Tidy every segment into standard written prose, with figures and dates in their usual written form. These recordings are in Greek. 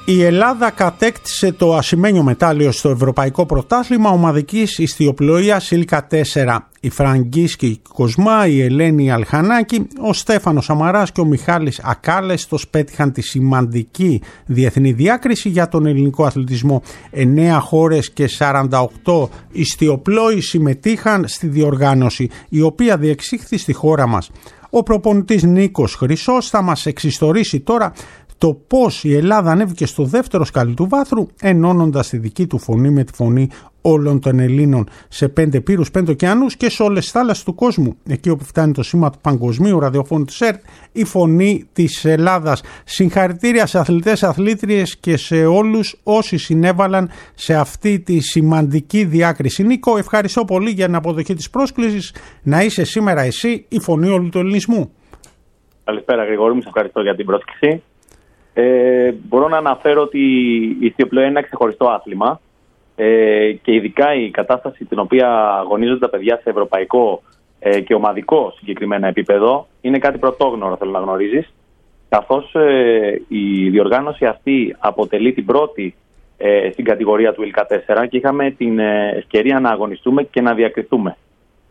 Η Ελλάδα κατέκτησε το ασημένιο μετάλλιο στο Ευρωπαϊκό Πρωτάθλημα Ομαδικής Ιστιοπλοείας ΙΛΚΑ 4. Η Φραγκίσκη Κοσμά, η Ελένη Αλχανάκη, ο Στέφανος Σαμαράς και ο Μιχάλης Ακάλεστος πέτυχαν τη σημαντική διεθνή διάκριση για τον ελληνικό αθλητισμό. 9 χώρες και 48 ιστιοπλόοι συμμετείχαν στη διοργάνωση, η οποία διεξήχθη στη χώρα μας. Ο προπονητής Νίκος Χρυσός θα μας εξιστορήσει τώρα το πώς η Ελλάδα ανέβηκε στο δεύτερο σκαλί του βάθρου, ενώνοντας τη δική του φωνή με τη φωνή όλων των Ελλήνων σε 5 πύρους, 5 ωκεανούς και σε όλες τις θάλασσες του κόσμου. Εκεί όπου φτάνει το σήμα του παγκοσμίου ραδιοφώνου της ΕΡΤ, η φωνή της Ελλάδας. Συγχαρητήρια σε αθλητές, αθλήτριες και σε όλους όσοι συνέβαλαν σε αυτή τη σημαντική διάκριση. Νίκο, ευχαριστώ πολύ για την αποδοχή της πρόσκλησης να είσαι σήμερα εσύ η φωνή όλου του ελληνισμού. Καλησπέρα Γρηγόρη μου, σε ευχαριστώ για την πρόσκληση. Μπορώ να αναφέρω ότι η ιστιοπλοεία είναι ένα ξεχωριστό άθλημα και ειδικά η κατάσταση την οποία αγωνίζονται τα παιδιά σε ευρωπαϊκό και ομαδικό συγκεκριμένα επίπεδο είναι κάτι πρωτόγνωρο, θέλω να γνωρίζεις, καθώς η διοργάνωση αυτή αποτελεί την πρώτη στην κατηγορία του ΙΛΚΑ 4 και είχαμε την ευκαιρία να αγωνιστούμε και να διακριθούμε.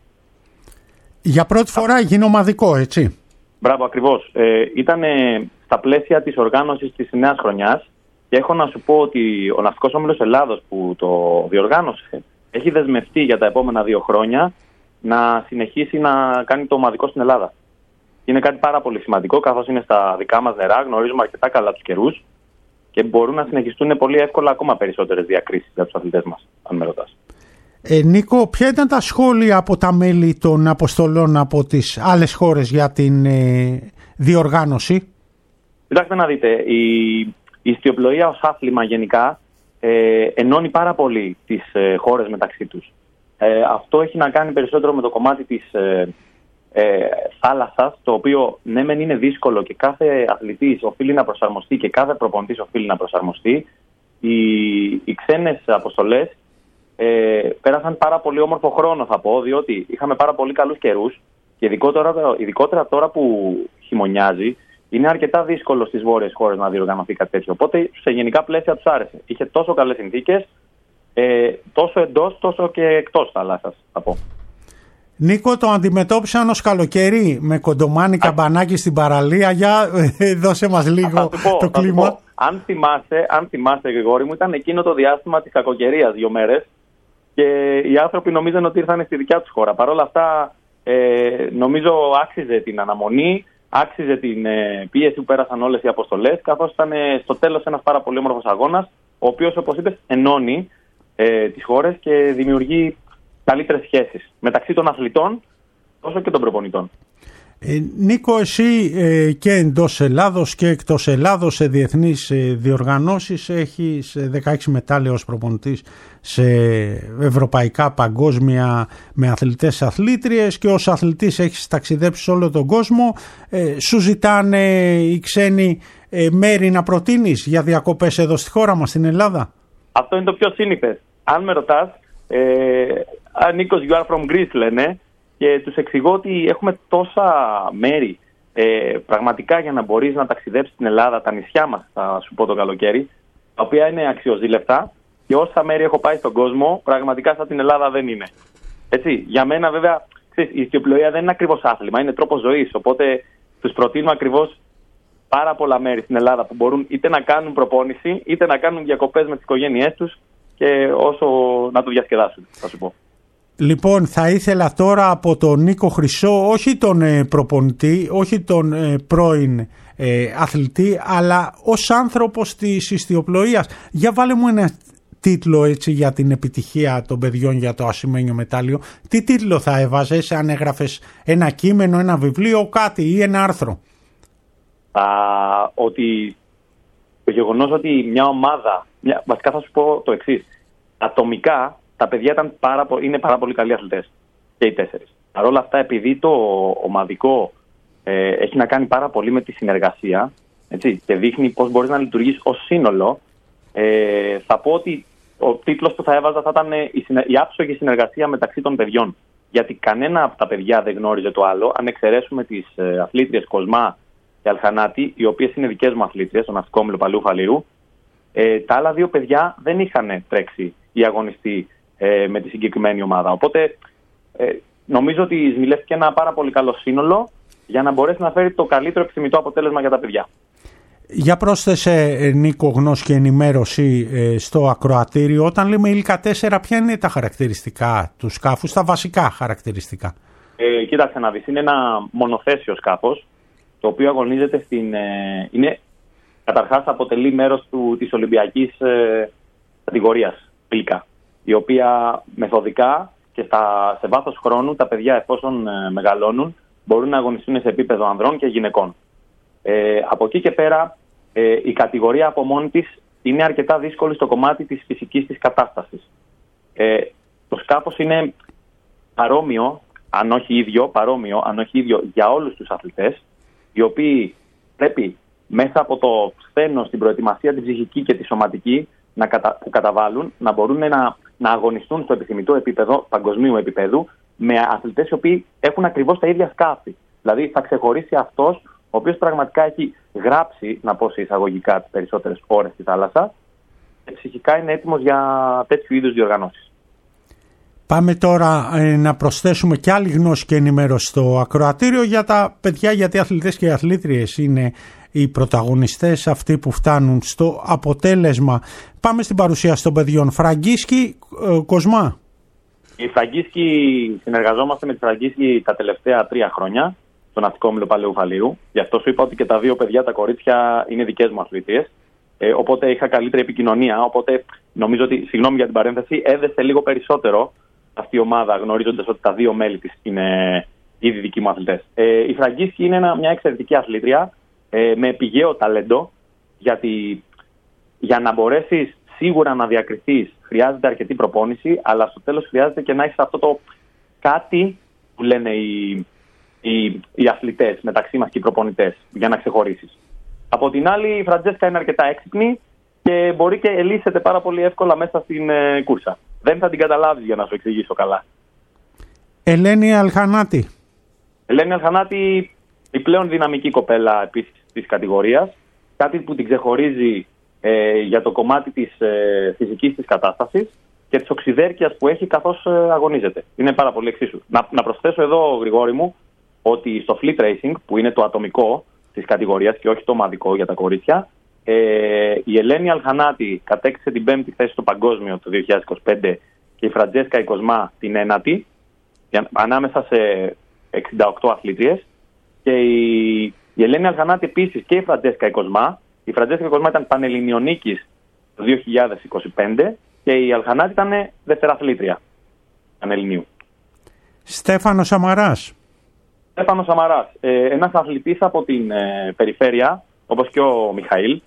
Για πρώτη φορά έγινε ομαδικό, έτσι? Μπράβο, ακριβώς. Ήταν στα πλαίσια της οργάνωσης της νέας χρονιάς και έχω να σου πω ότι ο Ναυτικός Όμιλος Ελλάδος που το διοργάνωσε έχει δεσμευτεί για τα επόμενα 2 χρόνια να συνεχίσει να κάνει το ομαδικό στην Ελλάδα. Είναι κάτι πάρα πολύ σημαντικό, καθώς είναι στα δικά μας νερά, γνωρίζουμε αρκετά καλά τους καιρούς και μπορούν να συνεχιστούν πολύ εύκολα ακόμα περισσότερες διακρίσεις για τους αθλητές μας, αν με ρωτάς. Νίκο, ποια ήταν τα σχόλια από τα μέλη των αποστολών από τις άλλες χώρες για την διοργάνωση? Κοιτάξτε να δείτε, η ιστιοπλοεία ως άθλημα γενικά ενώνει πάρα πολύ τις χώρες μεταξύ τους. Αυτό έχει να κάνει περισσότερο με το κομμάτι της θάλασσας, το οποίο ναι μεν είναι δύσκολο και κάθε αθλητής οφείλει να προσαρμοστεί και κάθε προπονητής οφείλει να προσαρμοστεί. Οι ξένες αποστολές πέρασαν πάρα πολύ όμορφο χρόνο, θα πω, διότι είχαμε πάρα πολύ καλούς καιρούς και ειδικότερα τώρα που χειμωνιάζει είναι αρκετά δύσκολο στις βόρειες χώρες να διοργανωθεί κάτι τέτοιο. Οπότε σε γενικά πλαίσια τους άρεσε. Είχε τόσο καλές συνθήκες, τόσο εντός τόσο και εκτός θάλασσας, θα πω. Νίκο, το αντιμετώπισαν ως καλοκαίρι με κοντομάνι καμπανάκι στην παραλία. Για δώσε μας λίγο το κλίμα. Αν θυμάσαι Γρηγόρη μου, ήταν εκείνο το διάστημα της κακοκαιρίας 2 μέρες και οι άνθρωποι νομίζαν ότι ήρθαν στη δικιά τους χώρα. Παρ' όλα αυτά νομίζω άξιζε την αναμονή, άξιζε την πίεση που πέρασαν όλες οι αποστολές, καθώς ήταν στο τέλος ένας πάρα πολύ όμορφος αγώνας, ο οποίος, όπως είπες, ενώνει τις χώρες και δημιουργεί καλύτερες σχέσεις μεταξύ των αθλητών όσο και των προπονητών. Νίκο, εσύ και εντός Ελλάδος και εκτός Ελλάδος σε διεθνείς διοργανώσεις έχεις 16 μετάλλια ως προπονητής σε ευρωπαϊκά, παγκόσμια με αθλητές αθλήτριες και ως αθλητής έχεις ταξιδέψει σε όλο τον κόσμο. Σου ζητάνε οι ξένοι μέρη να προτείνεις για διακοπές εδώ στη χώρα μας, στην Ελλάδα? Αυτό είναι το πιο σύνηθες. Αν με ρωτάς, Νίκος, you are from Greece λένε, και τους εξηγώ ότι έχουμε τόσα μέρη πραγματικά για να μπορείς να ταξιδέψεις στην Ελλάδα, τα νησιά μας θα σου πω το καλοκαίρι, τα οποία είναι αξιοζήλευτα και όσα μέρη έχω πάει στον κόσμο πραγματικά σαν την Ελλάδα δεν είναι. Έτσι, για μένα βέβαια ξέρεις, η ιστιοπλοεία δεν είναι ακριβώς άθλημα, είναι τρόπος ζωής, οπότε τους προτείνω ακριβώς πάρα πολλά μέρη στην Ελλάδα που μπορούν είτε να κάνουν προπόνηση είτε να κάνουν διακοπές με τις οικογένειές τους και όσο να το διασκεδάσουν, θα σου πω. Λοιπόν, θα ήθελα τώρα από τον Νίκο Χρυσό, όχι τον προπονητή, όχι τον πρώην αθλητή, αλλά ως άνθρωπος της ιστιοπλοείας, για βάλε μου ένα τίτλο έτσι για την επιτυχία των παιδιών για το ασημένιο μετάλλιο. Τι τίτλο θα έβαζες αν έγραφες ένα κείμενο, ένα βιβλίο, κάτι ή ένα άρθρο? Ότι το γεγονός ότι μια ομάδα, βασικά θα σου πω το εξής, ατομικά τα παιδιά είναι πάρα πολύ καλοί αθλητές και οι 4. Παρ' όλα αυτά, επειδή το ομαδικό έχει να κάνει πάρα πολύ με τη συνεργασία, έτσι, και δείχνει πώς μπορείς να λειτουργείς ως σύνολο, θα πω ότι ο τίτλος που θα έβαζα θα ήταν η άψογη συνεργασία μεταξύ των παιδιών. Γιατί κανένα από τα παιδιά δεν γνώριζε το άλλο, αν εξαιρέσουμε τις αθλήτριες Κοσμά και Αλχανάτη, οι οποίες είναι δικές μου αθλήτριες, τον Ναυτικό Όμιλο Παλαιού Φαλήρου. Τα άλλα δύο παιδιά δεν είχαν τρέξει ή αγωνιστεί με τη συγκεκριμένη ομάδα. Οπότε νομίζω ότι σμιλεύτηκε ένα πάρα πολύ καλό σύνολο για να μπορέσει να φέρει το καλύτερο επιθυμητό αποτέλεσμα για τα παιδιά. Για πρόσθεσε, Νίκο, γνώση και ενημέρωση στο ακροατήριο. Όταν λέμε Ήλκα 4, ποια είναι τα χαρακτηριστικά του σκάφους, τα βασικά χαρακτηριστικά? Κοίταξε να δεις, είναι ένα μονοθέσιο σκάφος, το οποίο αγωνίζεται καταρχάς αποτελεί μέρος της Ολυμπιακής κατηγορίας Ήλκα, η οποία μεθοδικά και σε βάθος χρόνου τα παιδιά, εφόσον μεγαλώνουν, μπορούν να αγωνιστούν σε επίπεδο ανδρών και γυναικών. Από εκεί και πέρα, η κατηγορία από μόνη της είναι αρκετά δύσκολη στο κομμάτι της φυσικής της κατάστασης. Το σκάφος είναι παρόμοιο, αν όχι ίδιο για όλους τους αθλητές, οι οποίοι πρέπει μέσα από το σθένος, την προετοιμασία, την ψυχική και τη σωματική που καταβάλουν, να μπορούν να αγωνιστούν στο επιθυμητό επίπεδο, παγκοσμίου επίπεδου, με αθλητές οι οποίοι έχουν ακριβώς τα ίδια σκάφη. Δηλαδή θα ξεχωρίσει αυτός ο οποίος πραγματικά έχει γράψει, να πω σε εισαγωγικά, τις περισσότερες ώρες στη θάλασσα και ψυχικά είναι έτοιμος για τέτοιου είδους διοργανώσεις. Πάμε τώρα να προσθέσουμε και άλλη γνώση και ενημέρωση στο ακροατήριο για τα παιδιά, γιατί οι αθλητές και οι αθλήτριες είναι οι πρωταγωνιστές, αυτοί που φτάνουν στο αποτέλεσμα. Πάμε στην παρουσίαση των παιδιών. Φραγκίσκι, Κοσμά. Η Φραγκίσκι, συνεργαζόμαστε με τη Φραγκίσκι τα τελευταία 3 χρόνια στο Ναυτικό Όμιλο Παλαιού Φαλίου. Γι' αυτό σου είπα ότι και τα δύο παιδιά, τα κορίτσια, είναι δικές μου αθλητίες. Οπότε είχα καλύτερη επικοινωνία. Οπότε νομίζω ότι, συγγνώμη για την παρένθεση, έδεσε λίγο περισσότερο αυτή η ομάδα, γνωρίζοντας ότι τα δύο μέλη της είναι ήδη δικοί μου αθλητές. Η Φραγκίσκι είναι μια εξαιρετική αθλήτρια με πηγαίο ταλέντο, γιατί για να μπορέσεις σίγουρα να διακριθείς χρειάζεται αρκετή προπόνηση, αλλά στο τέλος χρειάζεται και να έχεις αυτό το κάτι που λένε οι αθλητές μεταξύ μας και οι προπονητές για να ξεχωρίσεις. Από την άλλη, η Φραντζέσκα είναι αρκετά έξυπνη και μπορεί και ελύσσεται πάρα πολύ εύκολα μέσα στην κούρσα. Δεν θα την καταλάβεις, για να σου εξηγήσω καλά. Ελένη Αλχανάτη. Ελένη Αλχανάτη, η πλέον δυναμική κοπέλα επίσης της κατηγορίας. Κάτι που την ξεχωρίζει για το κομμάτι της φυσικής της κατάστασης και της οξυδέρκειας που έχει καθώς αγωνίζεται. Είναι πάρα πολύ εξίσου. Να προσθέσω εδώ, Γρηγόρη μου, ότι στο fleet racing, που είναι το ατομικό της κατηγορίας και όχι το ομαδικό για τα κορίτσια, η Ελένη Αλχανάτη κατέκτησε την 5η θέση στο παγκόσμιο το 2025 και η Φραντζέσκα η Κοσμά την 9η, ανάμεσα σε 68 αθλήτριες. Και η Ελένη Αλχανάτη επίσης και η Φραντζέσκα η Κοσμά. Η Φραντζέσκα η Κοσμά ήταν πανελληνιονίκης το 2025 και η Αλχανάτη ήταν δευτεραθλήτρια πανελληνίου. Στέφανος Σαμαράς. Στέφανος Σαμαράς, ένας αθλητής από την περιφέρεια, όπως και ο Μιχαήλ,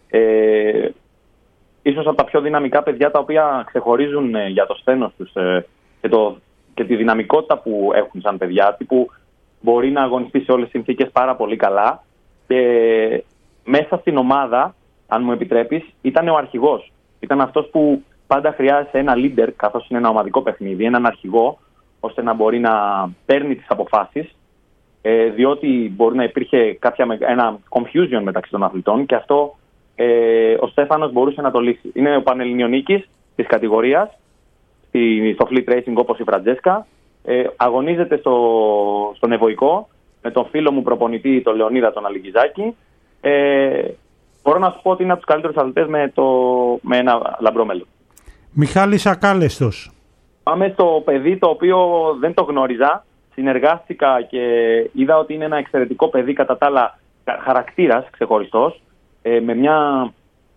ίσως από τα πιο δυναμικά παιδιά τα οποία ξεχωρίζουν για το σθένος τους και τη δυναμικότητα που έχουν σαν παιδιά, που μπορεί να αγωνιστεί σε όλες τις συνθήκες πάρα πολύ καλά και μέσα στην ομάδα, αν μου επιτρέπεις, ήταν ο αρχηγός. Ήταν αυτός που πάντα χρειάζεται ένα leader, καθώς είναι ένα ομαδικό παιχνίδι, έναν αρχηγό, ώστε να μπορεί να παίρνει τις αποφάσεις, διότι μπορεί να υπήρχε ένα confusion μεταξύ των αθλητών και αυτό ο Στέφανος μπορούσε να το λύσει. Είναι ο πανελληνιονίκης της κατηγορίας, στο fleet racing όπως η Φραντζέσκα, αγωνίζεται στον Ευωικό με τον φίλο μου προπονητή, τον Λεωνίδα τον Αλικιζάκη. Μπορώ να σου πω ότι είναι από τους καλύτερους αθλητές με ένα λαμπρό μέλλον. Μιχάλης Ακάλεστος. Πάμε στο παιδί το οποίο δεν το γνώριζα. Συνεργάστηκα και είδα ότι είναι ένα εξαιρετικό παιδί, κατά τα άλλα χαρακτήρας ξεχωριστός, με μια...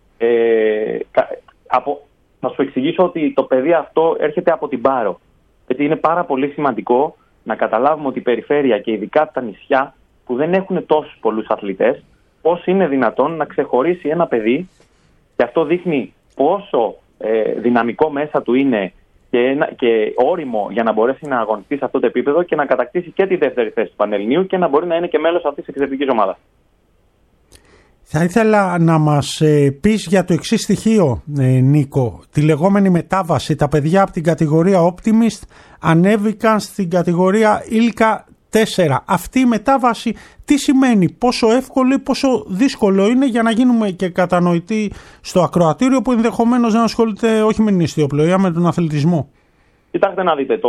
θα σου εξηγήσω ότι το παιδί αυτό έρχεται από την Πάρο. Γιατί είναι πάρα πολύ σημαντικό να καταλάβουμε ότι η περιφέρεια και ειδικά τα νησιά που δεν έχουν τόσους πολλούς αθλητές, πώς είναι δυνατόν να ξεχωρίσει ένα παιδί, και αυτό δείχνει πόσο δυναμικό μέσα του είναι και όριμο για να μπορέσει να αγωνιστεί σε αυτό το επίπεδο και να κατακτήσει και τη δεύτερη θέση του Πανελληνίου και να μπορεί να είναι και μέλος αυτής της εξαιρετικής ομάδας. Θα ήθελα να μας πεις για το εξής στοιχείο, Νίκο. Τη λεγόμενη μετάβαση. Τα παιδιά από την κατηγορία Optimist ανέβηκαν στην κατηγορία Ήλκα Αυτή η μετάβαση τι σημαίνει, πόσο εύκολο ή πόσο δύσκολο είναι, για να γίνουμε και κατανοητοί στο ακροατήριο που ενδεχομένως να ασχολείται όχι με την ιστιοπλοεία, με τον αθλητισμό? Κοιτάξτε να δείτε,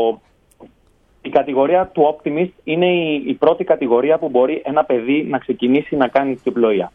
η κατηγορία του Optimist είναι η πρώτη κατηγορία που μπορεί ένα παιδί να ξεκινήσει να κάνει ιστιοπλοεία.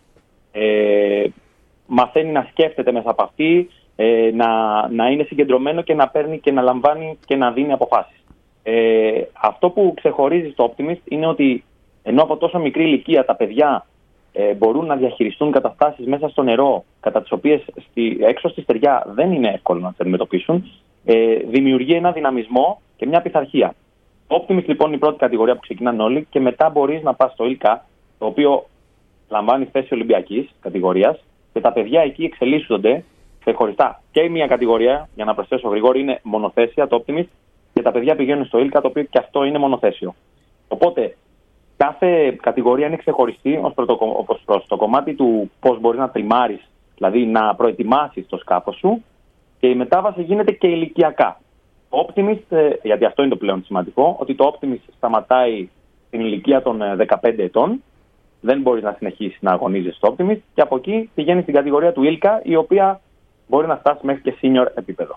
Μαθαίνει να σκέφτεται μέσα από αυτή, να είναι συγκεντρωμένο και να παίρνει και να λαμβάνει και να δίνει αποφάσεις. Αυτό που ξεχωρίζει στο Optimist είναι ότι ενώ από τόσο μικρή ηλικία τα παιδιά μπορούν να διαχειριστούν καταστάσεις μέσα στο νερό, κατά τις οποίες έξω στη στεριά δεν είναι εύκολο να τις αντιμετωπίσουν, δημιουργεί ένα δυναμισμό και μια πειθαρχία. Το Optimist λοιπόν είναι η πρώτη κατηγορία που ξεκινάνε όλοι, και μετά μπορείς να πας στο ΙΛΚΑ, το οποίο λαμβάνει θέση Ολυμπιακής κατηγορίας, και τα παιδιά εκεί εξελίσσονται ξεχωριστά. Και η μία κατηγορία, για να προσθέσω γρήγορα, είναι μονοθέσια, το Optimist, και τα παιδιά πηγαίνουν στο ΙΛΚΑ, το οποίο και αυτό είναι μονοθέσιο. Οπότε κάθε κατηγορία είναι ξεχωριστή ως προς το κομμάτι του πώς μπορείς να τριμάρεις, δηλαδή να προετοιμάσεις το σκάφος σου, και η μετάβαση γίνεται και ηλικιακά. Το Optimist, γιατί αυτό είναι το πλέον σημαντικό, ότι το Optimist σταματάει στην ηλικία των 15 ετών, δεν μπορείς να συνεχίσεις να αγωνίζεις στο Optimist, και από εκεί πηγαίνει στην κατηγορία του ΙΛΚΑ, η οποία μπορεί να φτάσει μέχρι και senior επίπεδο.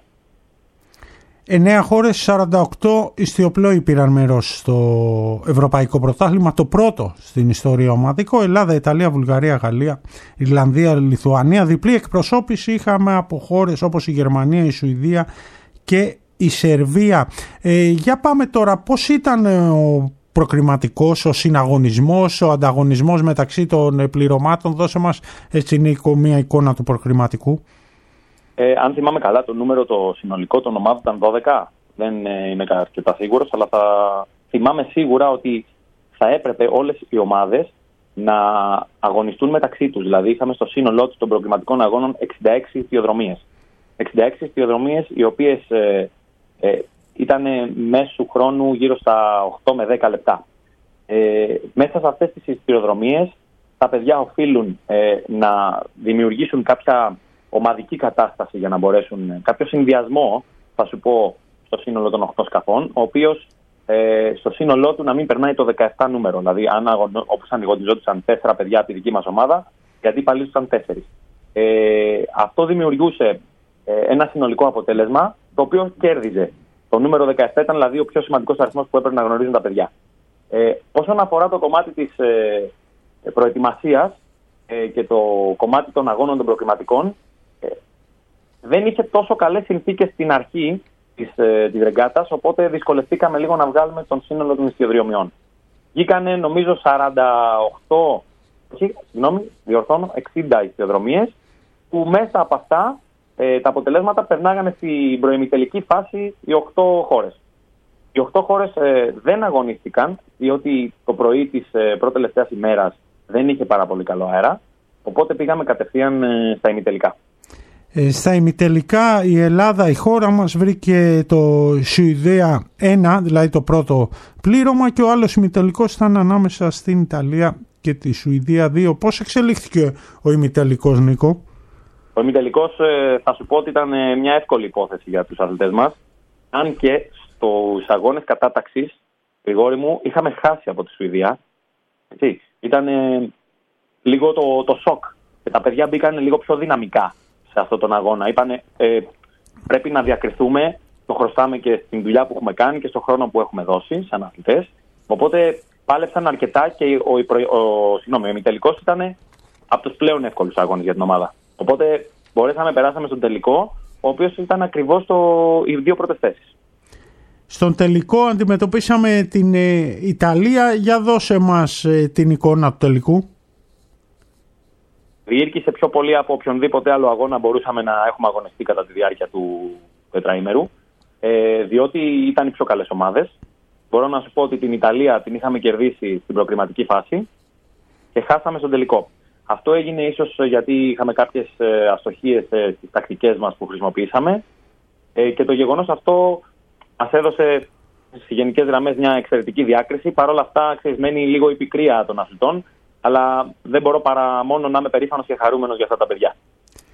9 χώρες, 48 ιστιοπλόοι πήραν μέρος στο Ευρωπαϊκό Πρωτάθλημα, το πρώτο στην ιστορία ομαδικό. Ελλάδα, Ιταλία, Βουλγαρία, Γαλλία, Ιρλανδία, Λιθουανία. Διπλή εκπροσώπηση είχαμε από χώρες όπως η Γερμανία, η Σουηδία και η Σερβία. Για πάμε τώρα, πώς ήταν ο προκριματικός, ο συναγωνισμός, ο ανταγωνισμός μεταξύ των πληρωμάτων? Δώσε μας έτσι μια εικόνα του προκριματικού. Αν θυμάμαι καλά, το νούμερο το συνολικό των ομάδων ήταν 12. Δεν είμαι αρκετά σίγουρος, αλλά θα θυμάμαι σίγουρα ότι θα έπρεπε όλες οι ομάδες να αγωνιστούν μεταξύ τους. Δηλαδή είχαμε στο σύνολό του των προκριματικών αγώνων 66 ιστιοδρομίες. 66 ιστιοδρομίες, οι οποίες ήταν μέσου χρόνου γύρω στα 8 με 10 λεπτά. Μέσα σε αυτές τις ιστιοδρομίες τα παιδιά οφείλουν να δημιουργήσουν κάποια ομαδική κατάσταση για να μπορέσουν, κάποιο συνδυασμό, θα σου πω, στο σύνολο των 8 σκαφών, ο οποίος στο σύνολό του να μην περνάει το 17 νούμερο. Δηλαδή, όπως αγωνιζόντουσαν 4 παιδιά από τη δική μας ομάδα, γιατί παλίσουσαν 4. Αυτό δημιουργούσε ένα συνολικό αποτέλεσμα, το οποίο κέρδιζε. Το νούμερο 17 ήταν δηλαδή ο πιο σημαντικός αριθμός που έπρεπε να γνωρίζουν τα παιδιά. Όσον αφορά το κομμάτι της προετοιμασίας και το κομμάτι των αγώνων των προκριματικών, δεν είχε τόσο καλές συνθήκες στην αρχή της ρεγκάτας, οπότε δυσκολευτήκαμε λίγο να βγάλουμε τον σύνολο των ιστιοδρομιών. Βγήκανε νομίζω 60 ιστιοδρομίες, που μέσα από αυτά τα αποτελέσματα περνάγανε στην προημιτελική φάση οι 8 χώρες. Οι 8 χώρες δεν αγωνίστηκαν, διότι το πρωί της πρώτη-τελευταίας ημέρας δεν είχε πάρα πολύ καλό αέρα, οπότε πήγαμε κατευθείαν στα ημιτελικά. Στα ημιτελικά η Ελλάδα, η χώρα μας, βρήκε το Σουηδία 1, δηλαδή το πρώτο πλήρωμα, και ο άλλος ημιτελικός ήταν ανάμεσα στην Ιταλία και τη Σουηδία 2. Πώς εξελίχθηκε ο ημιτελικός, Νίκο? Ο ημιτελικός θα σου πω ότι ήταν μια εύκολη υπόθεση για τους αθλητές μας, αν και στους αγώνες κατάταξης, Γρηγόρη μου, είχαμε χάσει από τη Σουηδία. Ήταν λίγο το σοκ, και τα παιδιά μπήκαν λίγο πιο δυναμικά σε αυτόν τον αγώνα. Είπανε πρέπει να διακριθούμε, το χρωστάμε και στην δουλειά που έχουμε κάνει και στον χρόνο που έχουμε δώσει σαν αθλητές. Οπότε πάλεψαν αρκετά, και ο ημιτελικός ήταν από τους πλέον εύκολους αγώνες για την ομάδα. Οπότε περάσαμε στον τελικό, ο οποίος ήταν ακριβώς οι 2 πρώτες θέσεις. Στον τελικό αντιμετωπίσαμε την Ιταλία. Για δώσε μας την εικόνα του τελικού. Διήρκησε πιο πολύ από οποιονδήποτε άλλο αγώνα μπορούσαμε να έχουμε αγωνιστεί κατά τη διάρκεια του τετραήμερου, διότι ήταν οι πιο καλές ομάδες. Μπορώ να σου πω ότι την Ιταλία την είχαμε κερδίσει στην προκριματική φάση και χάσαμε στον τελικό. Αυτό έγινε ίσως γιατί είχαμε κάποιες αστοχίες στις τακτικές μας που χρησιμοποιήσαμε, και το γεγονός αυτό μας έδωσε στις γενικές γραμμές μια εξαιρετική διάκριση. Παρ' όλα αυτά, μένει λίγο η πικρία των αθλητών, αλλά δεν μπορώ παρά μόνο να είμαι περήφανος και χαρούμενος για αυτά τα παιδιά.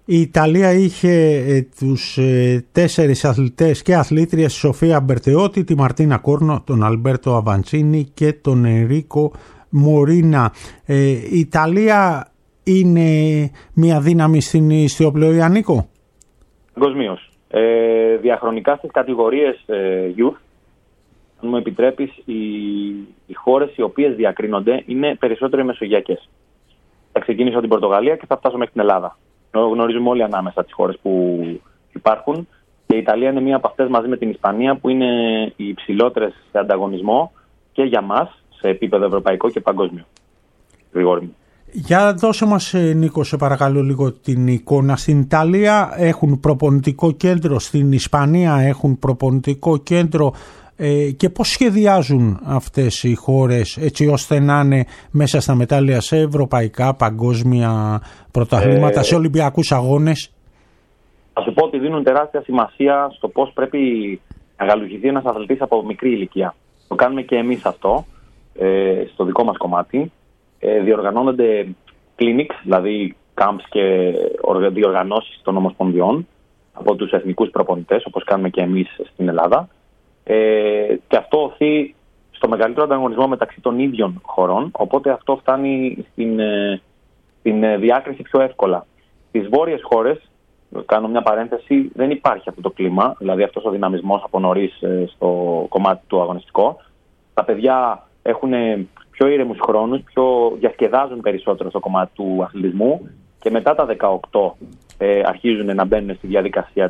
Η Ιταλία είχε τους 4 αθλητές και αθλήτριες, τη Σοφία Μπερτεώτη, τη Μαρτίνα Κόρνο, τον Αλμπέρτο Αβαντσίνη και τον Ενρίκο Μορίνα. Η Ιταλία είναι μια δύναμη στην ιστιοπλοεία, Νίκο? Παγκοσμίως. Διαχρονικά στις κατηγορίες youth, αν μου επιτρέπεις, οι χώρες οι οποίες διακρίνονται είναι περισσότερο οι μεσογειακές. Θα ξεκινήσω από την Πορτογαλία και θα φτάσω μέχρι την Ελλάδα. Γνωρίζουμε όλοι ανάμεσα τις χώρες που υπάρχουν και η Ιταλία είναι μία από αυτές, μαζί με την Ισπανία, που είναι οι υψηλότερες σε ανταγωνισμό και για μας σε επίπεδο ευρωπαϊκό και παγκόσμιο. Γρηγόρη. Για δώσε μας, Νίκο, σε παρακαλώ, λίγο την εικόνα. Στην Ιταλία έχουν προπονητικό κέντρο, στην Ισπανία έχουν προπονητικό κέντρο, και πώς σχεδιάζουν αυτές οι χώρες έτσι ώστε να είναι μέσα στα μετάλλια σε ευρωπαϊκά, παγκόσμια πρωταθλήματα, σε ολυμπιακούς αγώνες? Θα σου πω ότι δίνουν τεράστια σημασία στο πώς πρέπει να γαλουχηθεί ένας αθλητής από μικρή ηλικία. Το κάνουμε και εμείς αυτό στο δικό μας κομμάτι. Διοργανώνονται clinics, δηλαδή camps και διοργανώσεις των ομοσπονδιών από τους εθνικούς προπονητές, όπως κάνουμε και εμείς στην Ελλάδα. Και αυτό οθεί στο μεγαλύτερο ανταγωνισμό μεταξύ των ίδιων χωρών, οπότε αυτό φτάνει στην διάκριση πιο εύκολα. Στις βόρειες χώρες, κάνω μια παρένθεση, δεν υπάρχει αυτό το κλίμα, δηλαδή αυτός ο δυναμισμός από νωρίς στο κομμάτι του αγωνιστικό. Τα παιδιά έχουν πιο ήρεμους χρόνους, διασκεδάζουν περισσότερο στο κομμάτι του αθλητισμού και μετά τα 18 αρχίζουν να μπαίνουν στη διαδικασία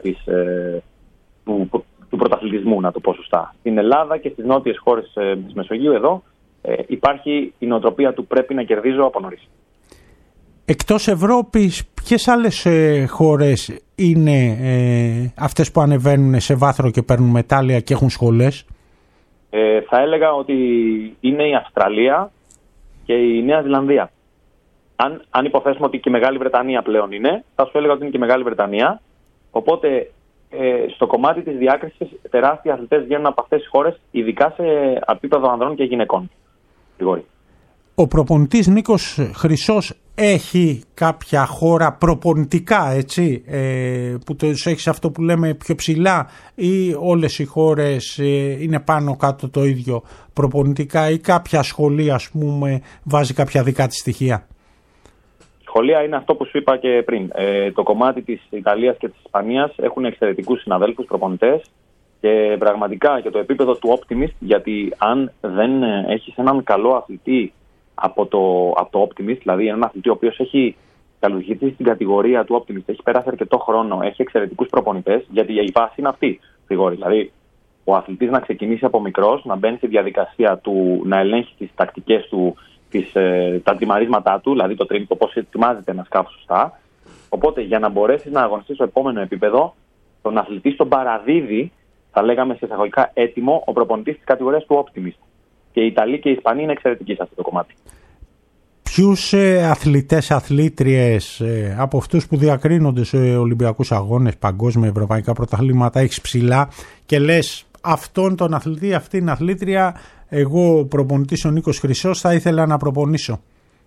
του πρωταθλητισμού, να το πω σωστά. Στην Ελλάδα και στις νότιες χώρες της Μεσογείου εδώ υπάρχει η νοοτροπία του πρέπει να κερδίζω από νωρίς. Εκτός Ευρώπης, ποιες άλλες χώρες είναι αυτές που ανεβαίνουν σε βάθρο και παίρνουν μετάλλια και έχουν σχολές? Θα έλεγα ότι είναι η Αυστραλία και η Νέα Ζηλανδία. Αν υποθέσουμε ότι και η Μεγάλη Βρετανία πλέον είναι, θα σου έλεγα ότι είναι και η Μεγάλη Βρετανία. Οπότε στο κομμάτι της διάκρισης τεράστιοι αθλητές βγαίνουν από αυτές τις χώρες, ειδικά σε επίπεδο ανδρών και γυναικών. Ο προπονητής Νίκος Χρυσός έχει κάποια χώρα προπονητικά, έτσι, που το έχει σε αυτό που λέμε πιο ψηλά, ή όλες οι χώρες είναι πάνω κάτω το ίδιο προπονητικά, ή κάποια σχολεία, ας πούμε, βάζει κάποια δικά της στοιχεία? Σχολεία είναι αυτό που σου είπα και πριν. Το κομμάτι της Ιταλίας και της Ισπανίας έχουν εξαιρετικούς συναδέλφους προπονητές και πραγματικά και το επίπεδο του Optimist, γιατί αν δεν έχεις έναν καλό αθλητή από το Optimist, δηλαδή έναν αθλητή ο οποίος έχει καλουχηθεί στην κατηγορία του Optimist, έχει περάσει αρκετό χρόνο, έχει εξαιρετικούς προπονητές, γιατί η βάση είναι αυτή, Γρηγόρη. Δηλαδή, ο αθλητής να ξεκινήσει από μικρός, να μπαίνει στη διαδικασία του να ελέγχει τις τακτικές του, τα τιμαρίσματά του, δηλαδή το πώς ετοιμάζεται ένα σκάφος σωστά. Οπότε, για να μπορέσεις να αγωνιστείς στο επόμενο επίπεδο, τον αθλητή στον παραδίδει, θα λέγαμε σε εισαγωγικά έτοιμο, ο προπονητής της κατηγορίας του Optimist. Και οι Ιταλοί και οι Ισπανοί είναι εξαιρετικοί σε αυτό το κομμάτι. Ποιους αθλητές, αθλήτριες από αυτούς που διακρίνονται σε Ολυμπιακούς αγώνες, παγκόσμια, ευρωπαϊκά πρωταθλήματα έχεις ψηλά και λες αυτόν τον αθλητή, αυτήν την αθλήτρια, εγώ προπονητής ο Νίκος Χρυσός θα ήθελα να προπονήσω?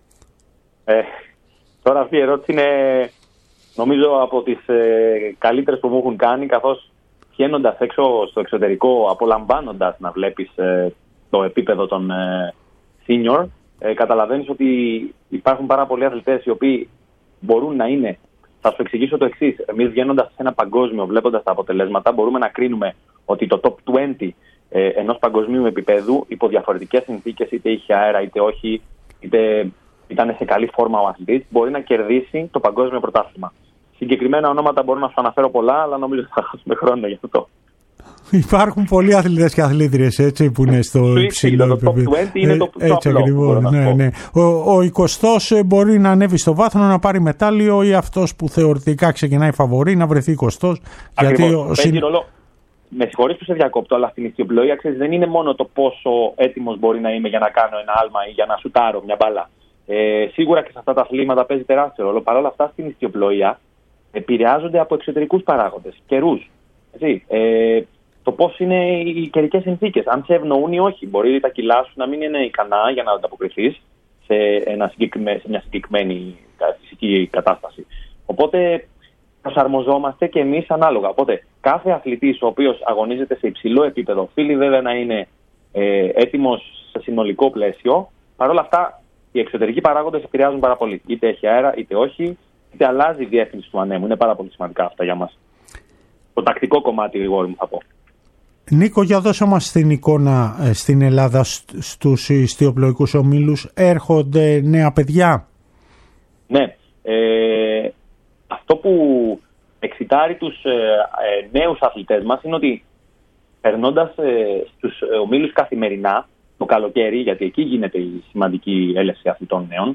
Τώρα αυτή η ερώτηση είναι, νομίζω, από τις καλύτερες που μου έχουν κάνει, καθώς βγαίνοντας έξω στο εξωτερικό, απολαμβάνοντας να βλέπεις το επίπεδο των senior, καταλαβαίνεις ότι υπάρχουν πάρα πολλοί αθλητές οι οποίοι μπορούν να είναι. Θα σου εξηγήσω το εξής. Εμείς βγαίνοντας σε ένα παγκόσμιο, βλέποντας τα αποτελέσματα, μπορούμε να κρίνουμε ότι το top 20 ενός παγκοσμίου επίπεδου, υπό διαφορετικές συνθήκες, είτε είχε αέρα είτε όχι, είτε ήταν σε καλή φόρμα ο αθλητής, μπορεί να κερδίσει το παγκόσμιο πρωτάθλημα. Συγκεκριμένα ονόματα μπορώ να σου αναφέρω πολλά, αλλά νομίζω ότι θα χάσουμε χρόνο για αυτό. Υπάρχουν πολλοί αθλητές και αθλήτριες, έτσι, που είναι στο υψηλό επίπεδο. Το top 20 είναι το πιο έτσι ακριβώς, ναι. Ο 20ος μπορεί να ανέβει στο βάθρο να πάρει μετάλλιο, ή αυτός που θεωρητικά ξεκινάει φαβορί να βρεθεί 20ος. Παίζει ρόλο. Με συγχωρείς που σε διακόπτω, αλλά στην ιστιοπλοεία δεν είναι μόνο το πόσο έτοιμος μπορεί να είμαι για να κάνω ένα άλμα ή για να σουτάρω μια μπάλα. Σίγουρα και σε αυτά τα αθλήματα παίζει τεράστιο ρόλο. Παρ' όλα αυτά, στην ιστιοπλοεία επηρεάζονται από εξωτερικούς παράγοντες, καιρούς. Το πώς είναι οι καιρικές συνθήκες, αν σε ευνοούν ή όχι. Μπορεί τα κιλά σου να μην είναι ικανά για να ανταποκριθείς σε μια συγκεκριμένη φυσική κατάσταση. Οπότε προσαρμοζόμαστε και εμείς ανάλογα. Οπότε κάθε αθλητής ο οποίος αγωνίζεται σε υψηλό επίπεδο οφείλει βέβαια να είναι έτοιμος σε συνολικό πλαίσιο. Παρ' όλα αυτά, οι εξωτερικοί παράγοντες επηρεάζουν πάρα πολύ. Είτε έχει αέρα, είτε όχι, είτε αλλάζει η διεύθυνση του ανέμου. Είναι πάρα πολύ σημαντικά αυτά για μας. Το τακτικό κομμάτι, Γρηγόρη μου, θα πω. Νίκο, για δώσε μας την εικόνα στην Ελλάδα στους ιστιοπλοϊκούς ομίλους. Έρχονται νέα παιδιά? Ναι. Αυτό που εξητάρει τους νέους αθλητές μας είναι ότι περνώντας στους ομίλους καθημερινά, το καλοκαίρι, γιατί εκεί γίνεται η σημαντική έλευση αθλητών νέων,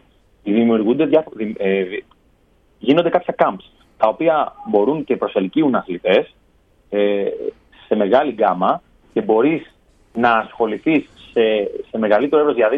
γίνονται κάποια camps, τα οποία μπορούν και προσελκύουν αθλητές σε μεγάλη γκάμα και μπορείς να ασχοληθείς σε μεγαλύτερο εύρος, δηλαδή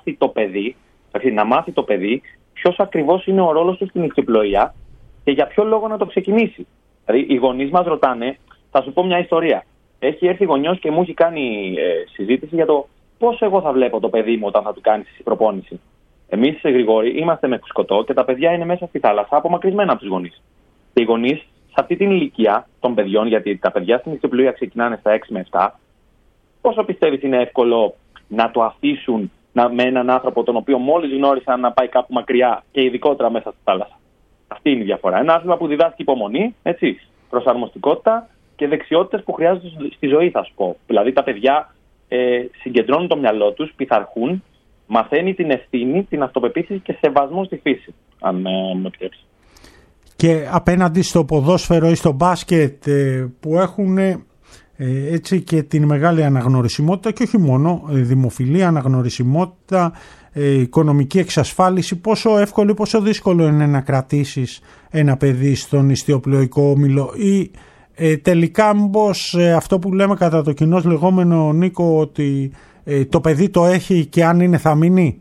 να μάθει το παιδί ποιος ακριβώς είναι ο ρόλος του στην νηστιοπλοεία και για ποιο λόγο να το ξεκινήσει. Δηλαδή, οι γονείς μας ρωτάνε, θα σου πω μια ιστορία. Έχει έρθει γονιός και μου έχει κάνει συζήτηση για το πώς εγώ θα βλέπω το παιδί μου όταν θα του κάνει προπόνηση. Εμείς, Γρηγόρη, είμαστε με κουσκωτό και τα παιδιά είναι μέσα στη θάλασσα απομακρυσμένα από τους γονείς. Και οι γονείς, σε αυτή την ηλικία των παιδιών, γιατί τα παιδιά στην νηστιοπλοεία ξεκινάνε στα 6 με 7, πόσο πιστεύεις είναι εύκολο να το αφήσουν με έναν άνθρωπο τον οποίο μόλις γνώρισαν να πάει κάπου μακριά και ειδικότερα μέσα στη θάλασσα? Αυτή είναι η διαφορά. Ένα άθλημα που διδάσκει υπομονή, έτσι, προσαρμοστικότητα και δεξιότητες που χρειάζονται στη ζωή, θα σου πω. Δηλαδή τα παιδιά συγκεντρώνουν το μυαλό τους, πειθαρχούν, μαθαίνει την ευθύνη, την αυτοπεποίθηση και σεβασμό στη φύση, αν μου επιτρέψει. Και απέναντι στο ποδόσφαιρο ή στο μπάσκετ που έχουν έτσι και την μεγάλη αναγνωρισιμότητα και όχι μόνο, δημοφιλία, αναγνωρισιμότητα, οικονομική εξασφάλιση, πόσο εύκολο ή πόσο δύσκολο είναι να κρατήσεις ένα παιδί στον ιστιοπλοϊκό όμιλο ή τελικά μήπως αυτό που λέμε κατά το κοινώς λεγόμενο, Νίκο, ότι το παιδί το έχει και αν είναι θα μείνει?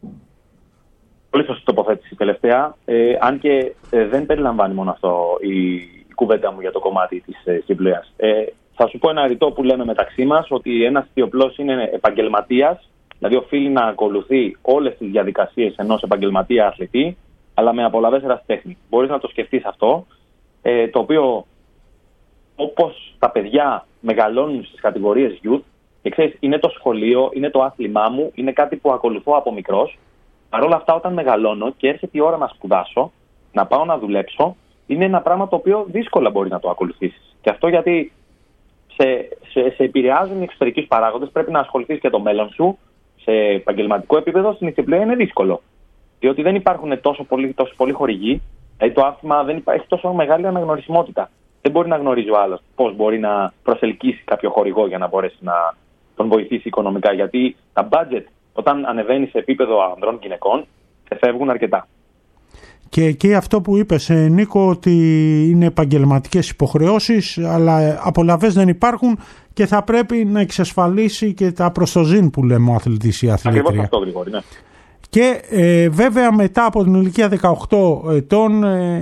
Πολύ σωστή τοποθέτηση τελευταία, αν και δεν περιλαμβάνει μόνο αυτό η κουβέντα μου για το κομμάτι της ιστιοπλοείας. Θα σου πω ένα ρητό που λέμε μεταξύ μας, ότι ένας ιστιοπλός είναι επαγγελματίας, δηλαδή οφείλει να ακολουθεί όλες τις διαδικασίες ενός επαγγελματία αθλητή, αλλά με απολαβές ερασιτέχνη. Μπορείς να το σκεφτείς αυτό, το οποίο όπως τα παιδιά μεγαλώνουν στις κατηγορίες youth, και ξέρεις, είναι το σχολείο, είναι το άθλημά μου, είναι κάτι που ακολουθώ από μικρός. Παρ' όλα αυτά, όταν μεγαλώνω και έρχεται η ώρα να σπουδάσω, να πάω να δουλέψω, είναι ένα πράγμα το οποίο δύσκολα μπορεί να το ακολουθήσεις. Και αυτό γιατί σε επηρεάζουν οι εξωτερικοί παράγοντες, πρέπει να ασχοληθείς και το μέλλον σου σε επαγγελματικό επίπεδο. Στην ιστιοπλοεία είναι δύσκολο. Διότι δεν υπάρχουν τόσο πολλοί χορηγοί, δηλαδή το άθλημα έχει τόσο μεγάλη αναγνωρισιμότητα. Δεν μπορεί να γνωρίζει ο άλλος πώς μπορεί να προσελκύσει κάποιο χορηγό για να μπορέσει να τον βοηθήσει οικονομικά. Γιατί τα budget, όταν ανεβαίνει σε επίπεδο ανδρών γυναικών, φεύγουν αρκετά. Και εκεί αυτό που είπες, Νίκο, ότι είναι επαγγελματικές υποχρεώσεις, αλλά απολαβές δεν υπάρχουν και θα πρέπει να εξασφαλίσει και τα προστοζήν που λέμε ο αθλητής ή αθλήτρια. Ακριβώς αυτό, Γρηγόρη, ναι. Και βέβαια μετά από την ηλικία 18 ετών,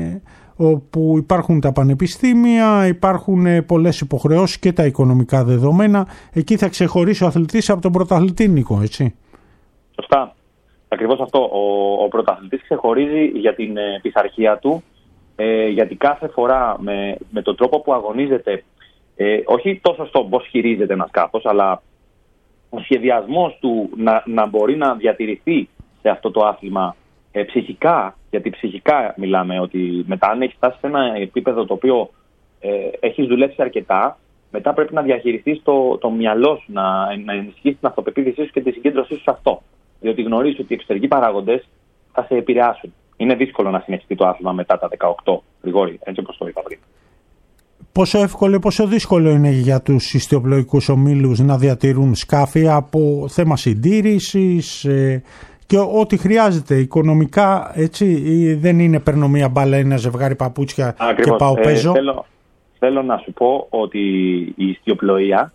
όπου υπάρχουν τα πανεπιστήμια, υπάρχουν πολλές υποχρεώσεις και τα οικονομικά δεδομένα, εκεί θα ξεχωρίσει ο αθλητής από τον πρωταθλητή, Νίκο, έτσι? Σωστά. Ακριβώς αυτό. Ο πρωταθλητής ξεχωρίζει για την πειθαρχία του, γιατί κάθε φορά με τον τρόπο που αγωνίζεται, όχι τόσο στο πώς χειρίζεται ένα σκάφος, αλλά ο σχεδιασμός του να μπορεί να διατηρηθεί σε αυτό το άθλημα ψυχικά, γιατί ψυχικά μιλάμε, ότι μετά αν έχεις φτάσει σε ένα επίπεδο το οποίο έχεις δουλέψει αρκετά, μετά πρέπει να διαχειριστείς το μυαλό σου, να ενισχύσεις την αυτοπεποίθησή σου και τη συγκέντρωσή σου σε αυτό. Διότι γνωρίζεις ότι οι εξωτερικοί παράγοντες θα σε επηρεάσουν. Είναι δύσκολο να συνεχιστεί το άθλημα μετά τα 18, Γρηγόρη, έτσι όπως το είπα πριν. Πόσο εύκολο, πόσο δύσκολο είναι για τους ιστιοπλοϊκούς ομίλους να διατηρούν σκάφη από θέμα συντήρησης και ό,τι χρειάζεται οικονομικά, έτσι, ή δεν είναι παίρνω μία μπάλα, ένα ζευγάρι παπούτσια και πάω παίζω? Θέλω να σου πω ότι η ιστιοπλοεία,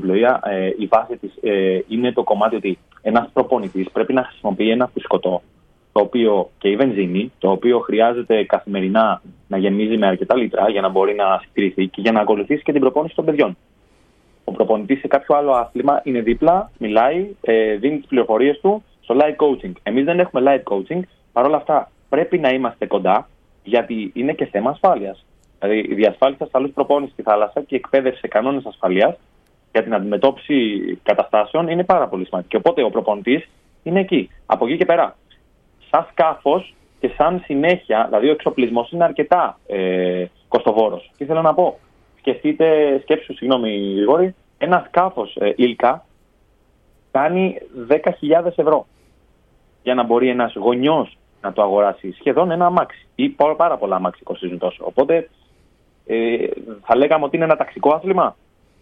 η βάση της είναι το κομμάτι ότι ένας προπονητής πρέπει να χρησιμοποιεί ένα φουσκωτό, το οποίο και η βενζίνη, το οποίο χρειάζεται καθημερινά να γεμίζει με αρκετά λίτρα για να μπορεί να συντηρηθεί και για να ακολουθήσει και την προπόνηση των παιδιών. Ο προπονητής σε κάποιο άλλο άθλημα είναι δίπλα, μιλάει, δίνει τις πληροφορίες του στο live coaching. Εμείς δεν έχουμε live coaching, παρόλα αυτά πρέπει να είμαστε κοντά, γιατί είναι και θέμα ασφάλειας. Δηλαδή, η διασφάλιση ασφαλούς προπόνησης στη θάλασσα και η εκπαίδευση σε κανόνες ασφαλείας για την αντιμετώπιση καταστάσεων είναι πάρα πολύ σημαντική. Οπότε ο προπονητής είναι εκεί. Από εκεί και πέρα, σαν σκάφος και σαν συνέχεια, δηλαδή ο εξοπλισμός είναι αρκετά κοστοβόρος. Τι θέλω να πω. Σκέψου, Γρηγόρη, ένα σκάφος Ήλκα κάνει 10.000 ευρώ για να μπορεί ένας γονιός να το αγοράσει. Σχεδόν ένα αμάξι ή πάρα πολλά αμάξι κοστίζουν τόσο. Οπότε θα λέγαμε ότι είναι ένα ταξικό άθλημα.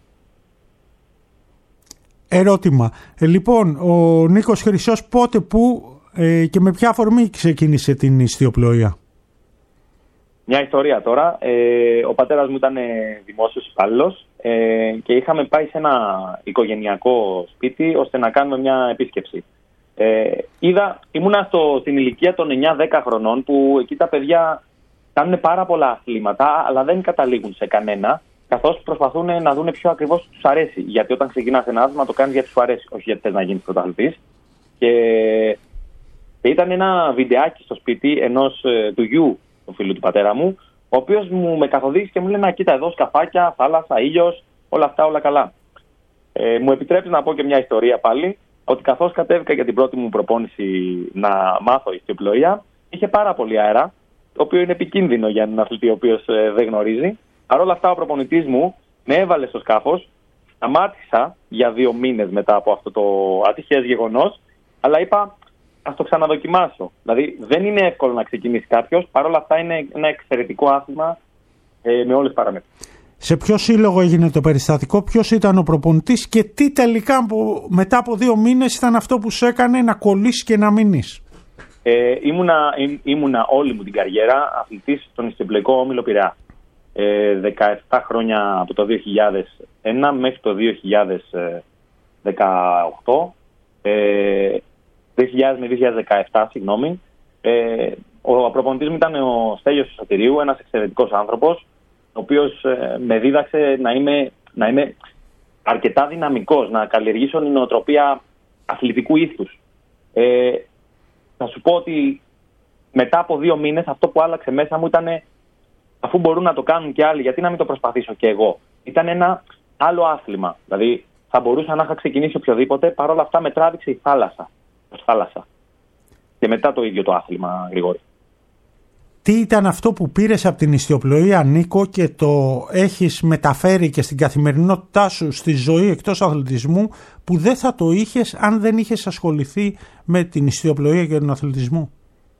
Ερώτημα. Λοιπόν, ο Νίκος Χρυσός πότε, πού και με ποια αφορμή ξεκίνησε την ιστιοπλοεία? Μια ιστορία τώρα. Ο πατέρας μου ήταν δημόσιος υπάλληλος και είχαμε πάει σε ένα οικογενειακό σπίτι ώστε να κάνουμε μια επίσκεψη. Ήμουνα στην ηλικία των 9-10 χρονών που εκεί τα παιδιά κάνουν πάρα πολλά αθλήματα αλλά δεν καταλήγουν σε κανένα, καθώς προσπαθούν να δουν ποιο ακριβώς τους αρέσει. Γιατί όταν ξεκινάς ένα άθλημα το κάνεις γιατί σου αρέσει, όχι γιατί θες να γίνεις πρωταθλητής. Και ήταν ένα βιντεάκι στο σπίτι του γιου του φίλου του πατέρα μου, ο οποίος με καθοδήγησε και μου λέει: να κοίτα εδώ σκαφάκια, θάλασσα, ήλιος, όλα αυτά, όλα καλά. Μου επιτρέπεις να πω και μια ιστορία πάλι, ότι καθώς κατέβηκα για την πρώτη μου προπόνηση να μάθω ιστιοπλοεία, είχε πάρα πολύ αέρα, το οποίο είναι επικίνδυνο για έναν αθλητή ο οποίος δεν γνωρίζει. Παρ' όλα αυτά, ο προπονητής μου με έβαλε στο σκάφος, σταμάτησα για 2 μήνες μετά από αυτό το ατυχές γεγονός, αλλά είπα: ας το ξαναδοκιμάσω. Δηλαδή, δεν είναι εύκολο να ξεκινήσει κάποιος, παρ' όλα αυτά είναι ένα εξαιρετικό άθλημα με όλες τις παραμέτρους. Σε ποιο σύλλογο έγινε το περιστατικό, ποιος ήταν ο προπονητής και τι τελικά μετά από 2 μήνες ήταν αυτό που σου έκανε να κολλήσεις και να μείνεις? Ήμουνα όλη μου την καριέρα αθλητής στον ιστιοπλοϊκό όμιλο Πειραιά. 17 χρόνια από το 2001 μέχρι το 2018. 2000 με 2017, συγγνώμη. Ο προπονητής μου ήταν ο Στέλιος Σωτηρίου, ένας εξαιρετικός άνθρωπος, ο οποίος με δίδαξε να είμαι αρκετά δυναμικός, να καλλιεργήσω την νοοτροπία αθλητικού ήθους. Θα σου πω ότι μετά από 2 μήνες αυτό που άλλαξε μέσα μου ήταν, αφού μπορούν να το κάνουν και άλλοι, γιατί να μην το προσπαθήσω και εγώ. Ήταν ένα άλλο άθλημα. Δηλαδή θα μπορούσα να είχα ξεκινήσει οποιοδήποτε, παρόλα αυτά με τράβηξε η θάλασσα. Και μετά το ίδιο το άθλημα, Γρηγόρη. Τι ήταν αυτό που πήρες από την ιστιοπλοεία, Νίκο, και το έχεις μεταφέρει και στην καθημερινότητά σου στη ζωή εκτός αθλητισμού, που δεν θα το είχες αν δεν είχες ασχοληθεί με την ιστιοπλοεία και τον αθλητισμό?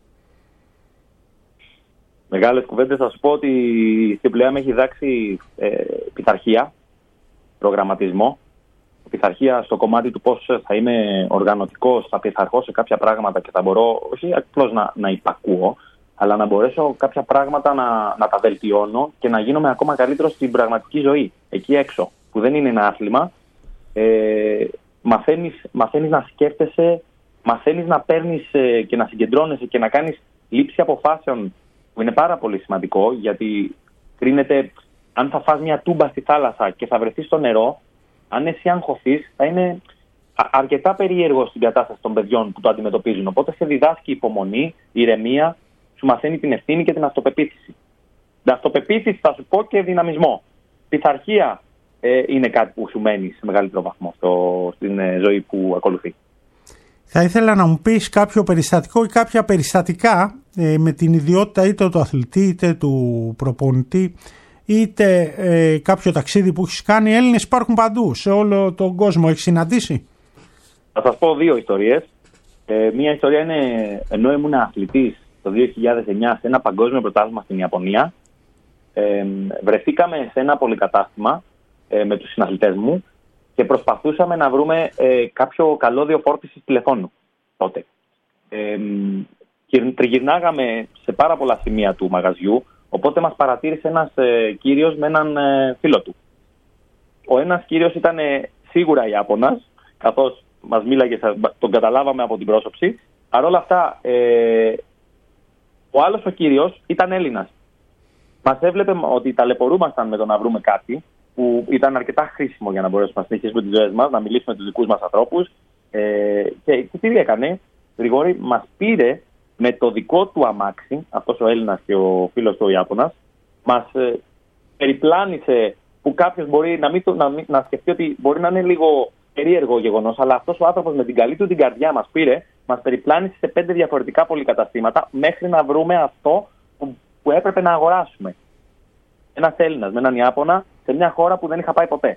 Μεγάλες κουβέντες. Θα σου πω ότι η ιστιοπλοεία με έχει δάξει πειθαρχία, προγραμματισμό, πειθαρχία στο κομμάτι του πώς θα είμαι οργανωτικός, θα πειθαρχώ σε κάποια πράγματα και θα μπορώ όχι απλώς να υπακούω, αλλά να μπορέσω κάποια πράγματα να τα βελτιώνω και να γίνομαι ακόμα καλύτερο στην πραγματική ζωή, εκεί έξω, που δεν είναι ένα άθλημα. Μαθαίνεις να σκέφτεσαι, μαθαίνεις να παίρνεις και να συγκεντρώνεσαι και να κάνεις λήψη αποφάσεων, που είναι πάρα πολύ σημαντικό, γιατί κρίνεται αν θα φας μια τούμπα στη θάλασσα και θα βρεθείς στο νερό, αν εσύ αγχωθείς, θα είναι αρκετά περίεργο στην κατάσταση των παιδιών που το αντιμετωπίζουν. Οπότε σε διδάσκει υπομονή, ηρεμία, σου μαθαίνει την ευθύνη και την αυτοπεποίθηση. Την αυτοπεποίθηση θα σου πω και δυναμισμό. Πειθαρχία είναι κάτι που σου μένει σε μεγαλύτερο βαθμό στην ζωή που ακολουθεί. Θα ήθελα να μου πεις κάποιο περιστατικό ή κάποια περιστατικά με την ιδιότητα είτε του αθλητή είτε του προπονητή, είτε κάποιο ταξίδι που έχεις κάνει. Έλληνες υπάρχουν παντού, σε όλο τον κόσμο. Έχεις συναντήσει? Θα σας πω 2 ιστορίες. Μία ιστορία είναι ενώ ήμουν αθλητής το 2009 σε ένα παγκόσμιο πρωτάθλημα στην Ιαπωνία. Βρεθήκαμε σε ένα πολυκατάστημα με τους συναθλητές μου και προσπαθούσαμε να βρούμε κάποιο καλώδιο φόρτισης τηλεφώνου τότε. Τριγυρνάγαμε σε πάρα πολλά σημεία του μαγαζιού, οπότε μας παρατήρησε ένας κύριος με έναν φίλο του. Ο ένας κύριος ήταν σίγουρα Ιάπωνας, καθώς μας μίλαγε, τον καταλάβαμε από την πρόσωψη. Παρ' όλα αυτά, ο άλλος ο κύριος ήταν Έλληνας. Μας έβλεπε ότι ταλαιπωρούμασταν με το να βρούμε κάτι που ήταν αρκετά χρήσιμο για να μπορέσουμε να συνεχίσουμε τις ζωές μας, να μιλήσουμε με τους δικούς μας ανθρώπους. Και τι έκανε, Γρηγόρη, μας πήρε με το δικό του αμάξι, αυτός ο Έλληνας και ο φίλος του ο Ιάπωνας, μας περιπλάνησε, που κάποιος μπορεί να σκεφτεί ότι μπορεί να είναι λίγο περίεργο γεγονός, αλλά αυτός ο άνθρωπος με την καλή του την καρδιά μας πήρε, μας περιπλάνησε σε 5 διαφορετικά πολυκαταστήματα μέχρι να βρούμε αυτό που έπρεπε να αγοράσουμε. Ένας Έλληνας με έναν Ιάπωνα σε μια χώρα που δεν είχα πάει ποτέ.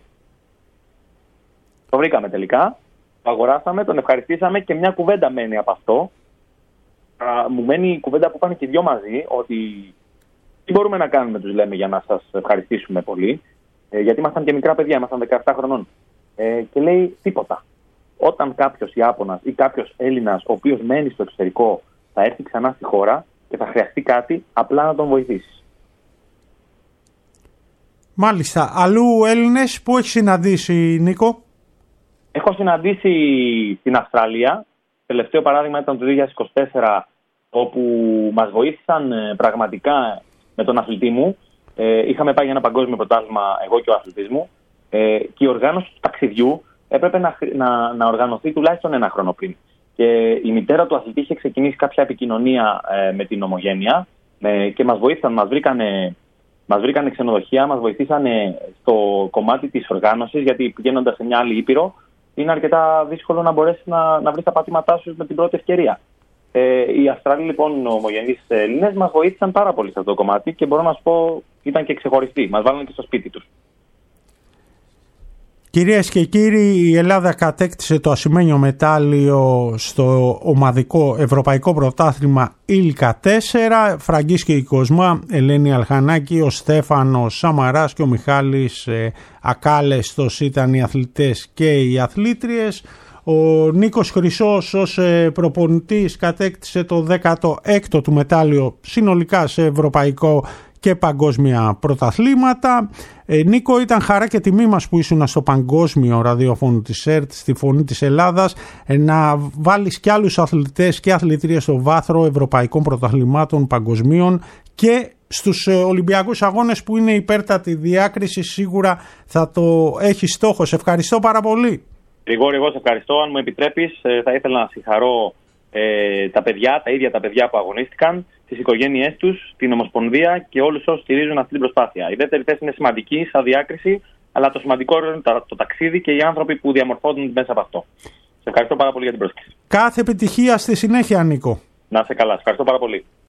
Το βρήκαμε τελικά, το αγοράσαμε, τον ευχαριστήσαμε και μια κουβέντα μένει από αυτό. Μου μένει η κουβέντα που είπαμε και οι δυο μαζί, ότι τι μπορούμε να κάνουμε, τους λέμε, για να σας ευχαριστήσουμε πολύ. Γιατί ήμασταν και μικρά παιδιά, ήμασταν 17 χρονών. Και λέει τίποτα. Όταν κάποιος Ιάπωνας ή κάποιος Έλληνας, ο οποίος μένει στο εξωτερικό, θα έρθει ξανά στη χώρα και θα χρειαστεί κάτι, απλά να τον βοηθήσεις. Μάλιστα. Αλλού Έλληνες που έχει συναντήσει, Νίκο? Έχω συναντήσει στην Αυστραλία. Τελευταίο παράδειγμα ήταν το 2024, όπου μας βοήθησαν πραγματικά με τον αθλητή μου. Είχαμε πάει για ένα παγκόσμιο πρωτάθλημα, εγώ και ο αθλητής μου, και η οργάνωση του ταξιδιού έπρεπε να οργανωθεί τουλάχιστον 1 χρόνο πριν. Και η μητέρα του αθλητή είχε ξεκινήσει κάποια επικοινωνία με την ομογένεια και μας βοήθησαν, μας βρήκανε ξενοδοχεία, μας βοηθήσανε στο κομμάτι της οργάνωσης, γιατί πηγαίνοντας σε μια άλλη ήπειρο είναι αρκετά δύσκολο να μπορέσεις να βρεις τα πατήματά σου με την πρώτη ευκαιρία. Οι Αυστραλοί λοιπόν ομογενείς Έλληνες μας βοήθησαν πάρα πολύ σε αυτό το κομμάτι και μπορώ να σου πω ήταν και ξεχωριστοί. Μας βάλανε και στο σπίτι τους. Κυρίες και κύριοι, η Ελλάδα κατέκτησε το ασημένιο μετάλλιο στο ομαδικό ευρωπαϊκό πρωτάθλημα Ήλκα 4. Φραγκίσκη Κοσμά, Ελένη Αλχανάκη, ο Στέφανος Σαμαράς και ο Μιχάλης Ακάλεστος ήταν οι αθλητές και οι αθλήτριες. Ο Νίκος Χρυσός ως προπονητής κατέκτησε το 16ο του μετάλλιο συνολικά σε ευρωπαϊκό και παγκόσμια πρωταθλήματα. Νίκο, ήταν χαρά και τιμή μας που ήσουν στο παγκόσμιο ραδιόφωνο της ΕΡΤ, στη Φωνή της Ελλάδας, να βάλεις κι άλλους αθλητές και αθλητρίες στο βάθρο ευρωπαϊκών πρωταθλημάτων παγκοσμίων και στους Ολυμπιακούς Αγώνες που είναι υπέρτατη διάκριση, σίγουρα θα το έχει στόχο. Σε ευχαριστώ πάρα πολύ. Γρηγόρη, εγώ σε ευχαριστώ. Αν μου επιτρέπεις, θα ήθελα να συγχαρώ τα ίδια τα παιδιά που αγωνίστηκαν, τις οικογένειές τους, την Ομοσπονδία και όλους όσους στηρίζουν αυτή την προσπάθεια. Η δεύτερη θέση είναι σημαντική, σαν διάκριση, αλλά το σημαντικό είναι το ταξίδι και οι άνθρωποι που διαμορφώνουν μέσα από αυτό. Σε ευχαριστώ πάρα πολύ για την πρόσκληση. Κάθε επιτυχία στη συνέχεια, Νίκο. Να είσαι καλά. Σε ευχαριστώ πάρα πολύ.